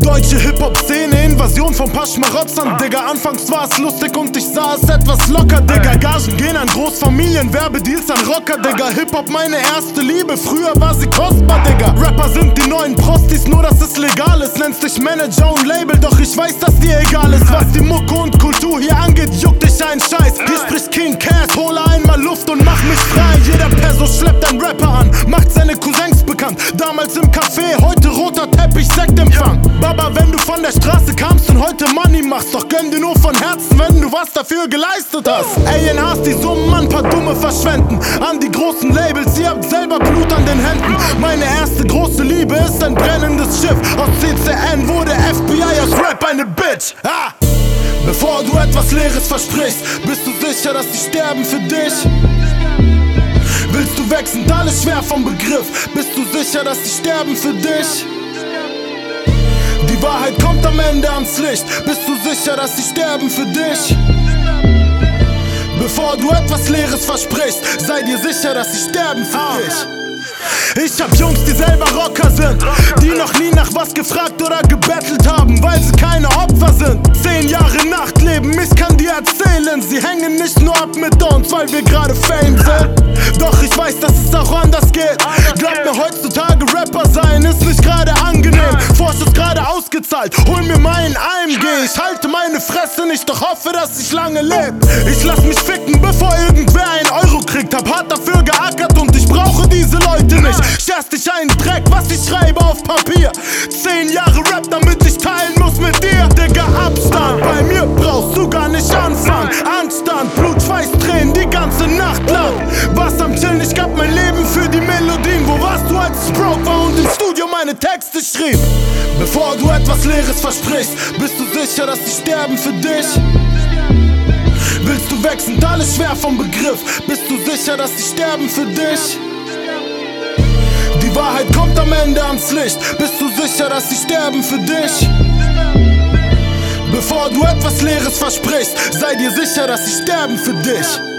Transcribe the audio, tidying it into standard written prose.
Deutsche Hip-Hop-Szene, Invasion von paar Schmarotzern, Digga. Anfangs war es lustig und ich sah es etwas locker, Digga. Gagen gehen an Großfamilien, Werbedeals an Rocker, Digga. Hip-Hop meine erste Liebe, früher war sie kostbar, Digga. Rapper sind die neuen Prostis, nur dass es legal ist. Nennst dich Manager und Label, doch ich weiß, dass dir egal ist. Was die Mucke und Kultur hier angeht, juckt dich ein Scheiß. Hier spricht King Cass, hole einmal Luft und mach mich frei. Jeder Perso schleppt einen Rapper an, macht seine Cousins bekannt. Damals im Café, heute roter Teppich, Sektempfang. Baba, wenn du von der Straße kamst und heute Money machst, doch gönn dir nur von Herzen, wenn du was dafür geleistet hast. A&Rs, die Summen an paar Dumme verschwenden. An die großen Labels, ihr habt selber Blut an den Händen. Meine erste große Liebe ist ein brennendes Schiff. Aus CCN wurde FBI, aus Rap eine Bitch. Ah! Bevor du etwas Leeres versprichst, bist du sicher, dass die sterben für dich? Willst du weg, sind alle schwer vom Begriff. Bist du sicher, dass die sterben für dich? Die Wahrheit kommt am Ende ans Licht. Bist du sicher, dass sie sterben für dich? Bevor du etwas Leeres versprichst, sei dir sicher, dass sie sterben für dich. Ich hab Jungs, die selber Rocker sind, die noch nie nach was gefragt oder gebettelt haben, weil sie keine Opfer sind. 10 Jahre Nachtleben, ich kann dir erzählen, sie hängen nicht nur ab mit uns, weil wir gerade Fame sind. Doch ich weiß, dass es auch anders geht. Glaub mir, heutzutage Rapper sein ist nicht gerade angenehm. Vorschuss gerade ausgezahlt, hol mir meinen AMG. Ich halte meine Fresse nicht, doch hoffe, dass ich lange leb. Ich lass mich ficken, bevor irgendwer einen Euro kriegt. Hab hart dafür geackert und ich brauche diese Leute nicht. Scherz dich einen Dreck, was ich schreibe auf Papier. 10 Jahre Rap, damit ich teilen muss mit dir. Digga, Abstand, bei mir brauchst du gar nicht anfangen. Anstand, Blut, Schweiß, Tränen, die ganze Nacht lang. Was am Chillen, ich gab mein Leben für die Melodien. Wo warst du, als es broke war und im Studio meine Texte schrieb? Bevor du etwas Leeres versprichst, bist du sicher, dass sie sterben für dich? Willst du weg, sind alle schwer vom Begriff. Bist du sicher, dass sie sterben für dich? Die Wahrheit kommt am Ende ans Licht. Bist du sicher, dass sie sterben für dich? Bevor du etwas Leeres versprichst, sei dir sicher, dass sie sterben für dich.